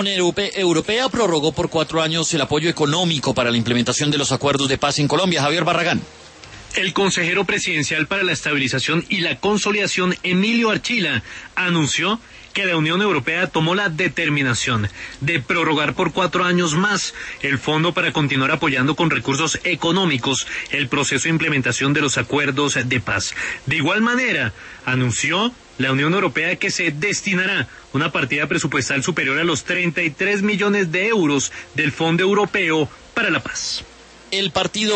Europea prorrogó por 4 años el apoyo económico para la implementación de los acuerdos de paz en Colombia. Javier Barragán. El consejero presidencial para la estabilización y la consolidación, Emilio Archila, anunció que la Unión Europea tomó la determinación de prorrogar por 4 años más el fondo para continuar apoyando con recursos económicos el proceso de implementación de los acuerdos de paz. De igual manera, anunció la Unión Europea que se destinará una partida presupuestal superior a los 33 millones de euros del Fondo Europeo para la Paz. El partido